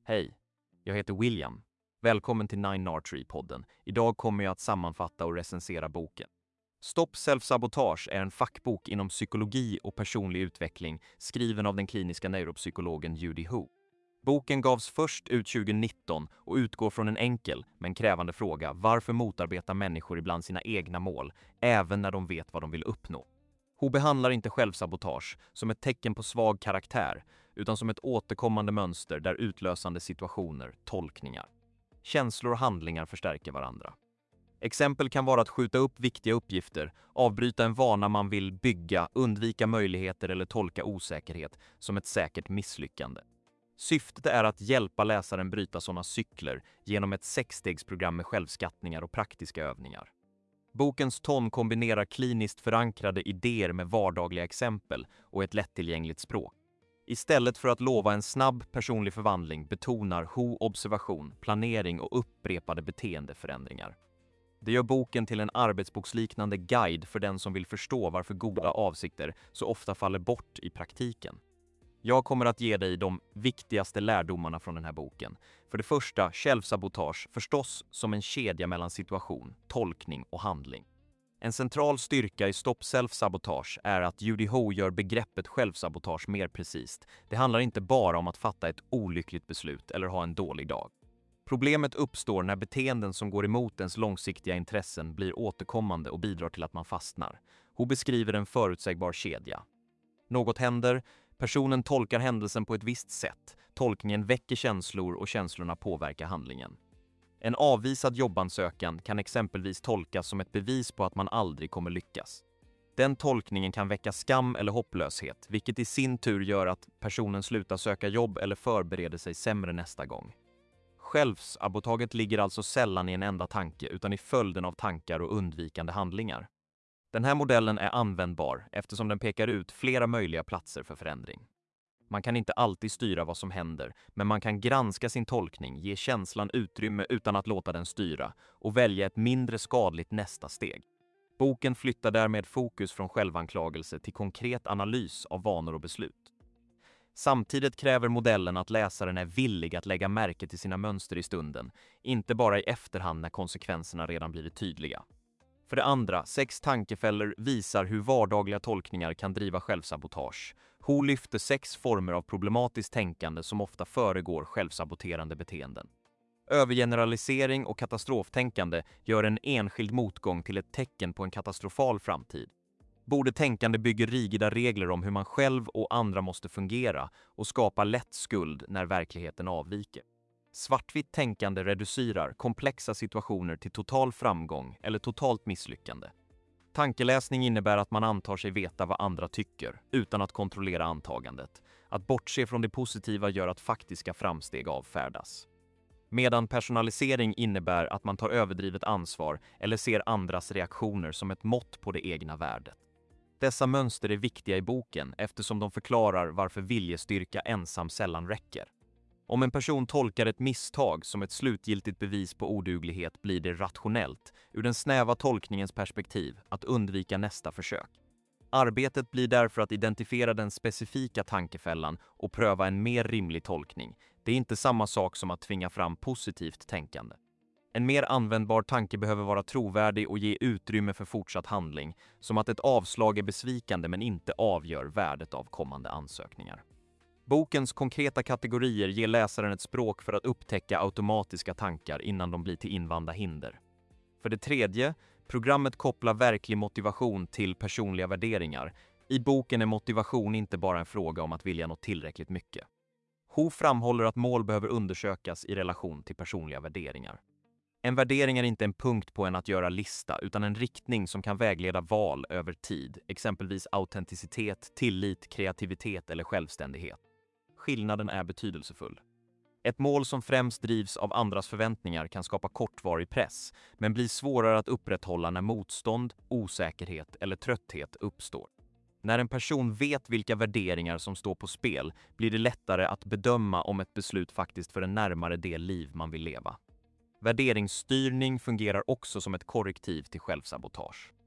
Hej, jag heter William. Välkommen till Nine Archery-podden. Idag kommer jag att sammanfatta och recensera boken. Stop Self-Sabotage är en fackbok inom psykologi och personlig utveckling skriven av den kliniska neuropsykologen Judy Ho. Boken gavs först ut 2019 och utgår från en enkel men krävande fråga: varför motarbetar människor ibland sina egna mål, även när de vet vad de vill uppnå? Ho behandlar inte självsabotage som ett tecken på svag karaktär, utan som ett återkommande mönster där utlösande situationer, tolkningar, känslor och handlingar förstärker varandra. Exempel kan vara att skjuta upp viktiga uppgifter, avbryta en vana man vill bygga, undvika möjligheter eller tolka osäkerhet som ett säkert misslyckande. Syftet är att hjälpa läsaren bryta sådana cykler genom ett 6-stegsprogram med självskattningar och praktiska övningar. Bokens ton kombinerar kliniskt förankrade idéer med vardagliga exempel och ett lättillgängligt språk. Istället för att lova en snabb personlig förvandling betonar Ho observation, planering och upprepade beteendeförändringar. Det gör boken till en arbetsboksliknande guide för den som vill förstå varför goda avsikter så ofta faller bort i praktiken. Jag kommer att ge dig de viktigaste lärdomarna från den här boken. För det första, självsabotage förstås som en kedja mellan situation, tolkning och handling. En central styrka i Stop Self-Sabotage är att Judy Ho gör begreppet självsabotage mer precist. Det handlar inte bara om att fatta ett olyckligt beslut eller ha en dålig dag. Problemet uppstår när beteenden som går emot ens långsiktiga intressen blir återkommande och bidrar till att man fastnar. Ho beskriver en förutsägbar kedja. Något händer, personen tolkar händelsen på ett visst sätt, tolkningen väcker känslor och känslorna påverkar handlingen. En avvisad jobbansökan kan exempelvis tolkas som ett bevis på att man aldrig kommer lyckas. Den tolkningen kan väcka skam eller hopplöshet, vilket i sin tur gör att personen slutar söka jobb eller förbereder sig sämre nästa gång. Självsabotaget ligger alltså sällan i en enda tanke utan i följden av tankar och undvikande handlingar. Den här modellen är användbar eftersom den pekar ut flera möjliga platser för förändring. Man kan inte alltid styra vad som händer, men man kan granska sin tolkning, ge känslan utrymme utan att låta den styra och välja ett mindre skadligt nästa steg. Boken flyttar därmed fokus från självanklagelse till konkret analys av vanor och beslut. Samtidigt kräver modellen att läsaren är villig att lägga märke till sina mönster i stunden, inte bara i efterhand när konsekvenserna redan blivit tydliga. För det andra, 6 tankefällor visar hur vardagliga tolkningar kan driva självsabotage. Ho lyfter 6 former av problematiskt tänkande som ofta föregår självsaboterande beteenden. Övergeneralisering och katastroftänkande gör en enskild motgång till ett tecken på en katastrofal framtid. Borde-tänkande bygger rigida regler om hur man själv och andra måste fungera och skapar lätt skuld när verkligheten avviker. Svartvitt tänkande reducerar komplexa situationer till total framgång eller totalt misslyckande. Tankeläsning innebär att man antar sig veta vad andra tycker, utan att kontrollera antagandet. Att bortse från det positiva gör att faktiska framsteg avfärdas. Medan personalisering innebär att man tar överdrivet ansvar eller ser andras reaktioner som ett mått på det egna värdet. Dessa mönster är viktiga i boken eftersom de förklarar varför viljestyrka ensam sällan räcker. Om en person tolkar ett misstag som ett slutgiltigt bevis på oduglighet blir det rationellt, ur den snäva tolkningens perspektiv, att undvika nästa försök. Arbetet blir därför att identifiera den specifika tankefällan och pröva en mer rimlig tolkning. Det är inte samma sak som att tvinga fram positivt tänkande. En mer användbar tanke behöver vara trovärdig och ge utrymme för fortsatt handling, som att ett avslag är besvikande men inte avgör värdet av kommande ansökningar. Bokens konkreta kategorier ger läsaren ett språk för att upptäcka automatiska tankar innan de blir till invanda hinder. För det tredje, programmet kopplar verklig motivation till personliga värderingar. I boken är motivation inte bara en fråga om att vilja något tillräckligt mycket. Ho framhåller att mål behöver undersökas i relation till personliga värderingar. En värdering är inte en punkt på en att göra lista utan en riktning som kan vägleda val över tid, exempelvis autenticitet, tillit, kreativitet eller självständighet. Skillnaden är betydelsefull. Ett mål som främst drivs av andras förväntningar kan skapa kortvarig press, men blir svårare att upprätthålla när motstånd, osäkerhet eller trötthet uppstår. När en person vet vilka värderingar som står på spel blir det lättare att bedöma om ett beslut faktiskt för en närmare det liv man vill leva. Värderingsstyrning fungerar också som ett korrektiv till självsabotage.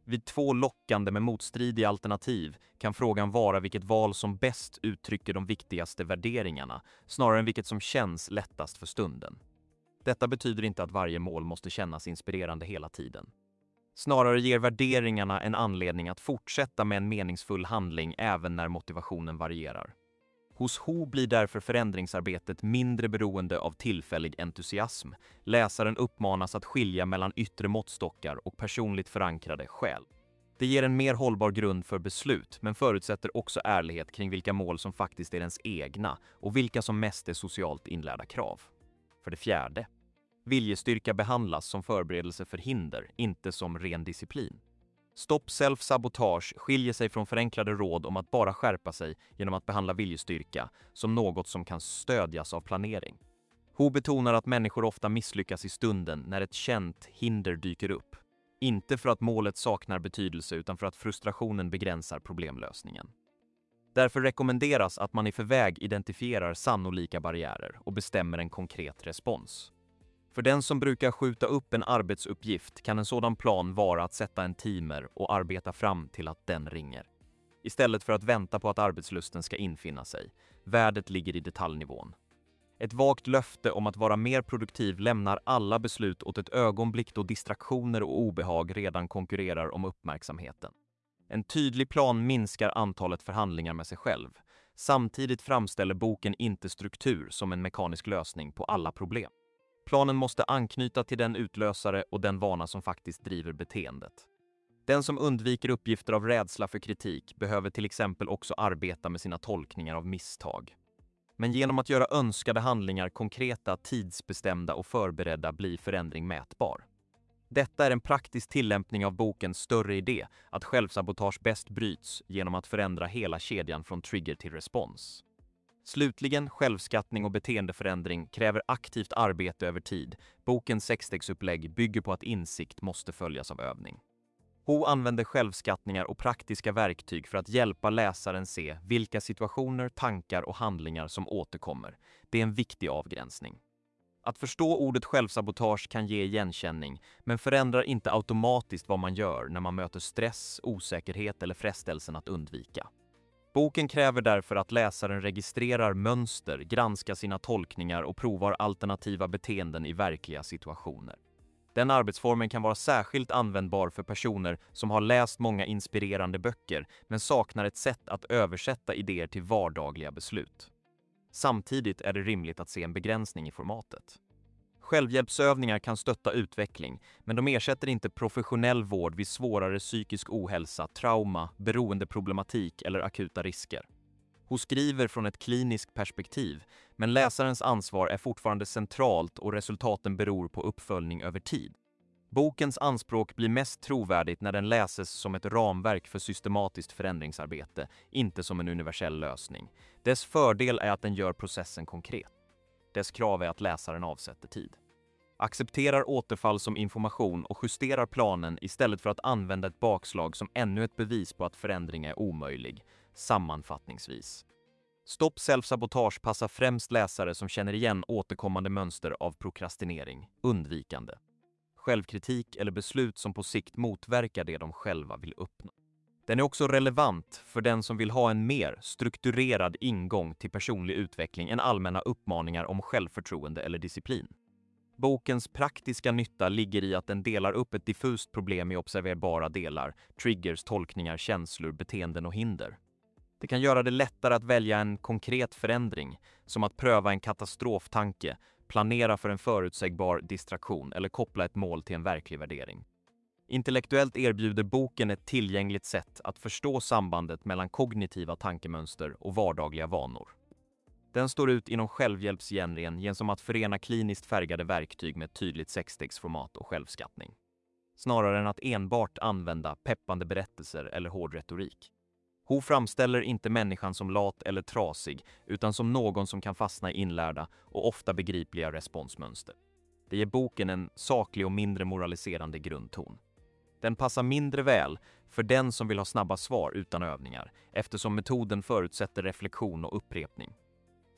Vid två lockande med motstridiga alternativ kan frågan vara vilket val som bäst uttrycker de viktigaste värderingarna, snarare än vilket som känns lättast för stunden. Detta betyder inte att varje mål måste kännas inspirerande hela tiden. Snarare ger värderingarna en anledning att fortsätta med en meningsfull handling även när motivationen varierar. Hos Ho blir därför förändringsarbetet mindre beroende av tillfällig entusiasm. Läsaren uppmanas att skilja mellan yttre måttstockar och personligt förankrade skäl. Det ger en mer hållbar grund för beslut, men förutsätter också ärlighet kring vilka mål som faktiskt är ens egna och vilka som mest är socialt inlärda krav. För det fjärde, viljestyrka behandlas som förberedelse för hinder, inte som ren disciplin. Stopp self-sabotage skiljer sig från förenklade råd om att bara skärpa sig genom att behandla viljestyrka som något som kan stödjas av planering. Ho betonar att människor ofta misslyckas i stunden när ett känt hinder dyker upp. Inte för att målet saknar betydelse utan för att frustrationen begränsar problemlösningen. Därför rekommenderas att man i förväg identifierar sannolika barriärer och bestämmer en konkret respons. För den som brukar skjuta upp en arbetsuppgift kan en sådan plan vara att sätta en timer och arbeta fram till att den ringer. Istället för att vänta på att arbetslusten ska infinna sig. Värdet ligger i detaljnivån. Ett vagt löfte om att vara mer produktiv lämnar alla beslut åt ett ögonblick då distraktioner och obehag redan konkurrerar om uppmärksamheten. En tydlig plan minskar antalet förhandlingar med sig själv. Samtidigt framställer boken inte struktur som en mekanisk lösning på alla problem. Planen måste anknyta till den utlösare och den vana som faktiskt driver beteendet. Den som undviker uppgifter av rädsla för kritik behöver till exempel också arbeta med sina tolkningar av misstag. Men genom att göra önskade handlingar konkreta, tidsbestämda och förberedda blir förändring mätbar. Detta är en praktisk tillämpning av bokens större idé att självsabotage bäst bryts genom att förändra hela kedjan från trigger till respons. Slutligen, självskattning och beteendeförändring kräver aktivt arbete över tid. Bokens sexstegsupplägg bygger på att insikt måste följas av övning. Ho använder självskattningar och praktiska verktyg för att hjälpa läsaren se vilka situationer, tankar och handlingar som återkommer. Det är en viktig avgränsning. Att förstå ordet självsabotage kan ge igenkänning, men förändrar inte automatiskt vad man gör när man möter stress, osäkerhet eller frestelsen att undvika. Boken kräver därför att läsaren registrerar mönster, granskar sina tolkningar och provar alternativa beteenden i verkliga situationer. Den arbetsformen kan vara särskilt användbar för personer som har läst många inspirerande böcker men saknar ett sätt att översätta idéer till vardagliga beslut. Samtidigt är det rimligt att se en begränsning i formatet. Självhjälpsövningar kan stötta utveckling, men de ersätter inte professionell vård vid svårare psykisk ohälsa, trauma, beroendeproblematik eller akuta risker. Hon skriver från ett kliniskt perspektiv, men läsarens ansvar är fortfarande centralt och resultaten beror på uppföljning över tid. Bokens anspråk blir mest trovärdigt när den läses som ett ramverk för systematiskt förändringsarbete, inte som en universell lösning. Dess fördel är att den gör processen konkret. Dess krav är att läsaren avsätter tid. Accepterar återfall som information och justerar planen istället för att använda ett bakslag som ännu ett bevis på att förändring är omöjlig. Sammanfattningsvis. Stopp self-sabotage passar främst läsare som känner igen återkommande mönster av prokrastinering, undvikande, självkritik eller beslut som på sikt motverkar det de själva vill uppnå. Den är också relevant för den som vill ha en mer strukturerad ingång till personlig utveckling än allmänna uppmaningar om självförtroende eller disciplin. Bokens praktiska nytta ligger i att den delar upp ett diffust problem i observerbara delar, triggers, tolkningar, känslor, beteenden och hinder. Det kan göra det lättare att välja en konkret förändring, som att pröva en katastroftanke, planera för en förutsägbar distraktion eller koppla ett mål till en verklig värdering. Intellektuellt erbjuder boken ett tillgängligt sätt att förstå sambandet mellan kognitiva tankemönster och vardagliga vanor. Den står ut inom självhjälpsgenren genom att förena kliniskt färgade verktyg med ett tydligt sexstegsformat och självskattning. Snarare än att enbart använda peppande berättelser eller hård retorik. Ho framställer inte människan som lat eller trasig utan som någon som kan fastna i inlärda och ofta begripliga responsmönster. Det ger boken en saklig och mindre moraliserande grundton. Den passar mindre väl för den som vill ha snabba svar utan övningar eftersom metoden förutsätter reflektion och upprepning.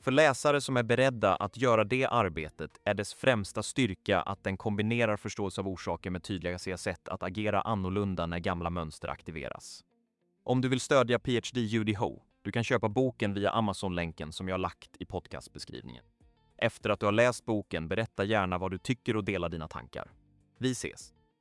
För läsare som är beredda att göra det arbetet är dess främsta styrka att den kombinerar förståelse av orsaker med tydliga sätt att agera annorlunda när gamla mönster aktiveras. Om du vill stödja PhD Judy Ho, du kan köpa boken via Amazon-länken som jag har lagt i podcastbeskrivningen. Efter att du har läst boken, berätta gärna vad du tycker och dela dina tankar. Vi ses!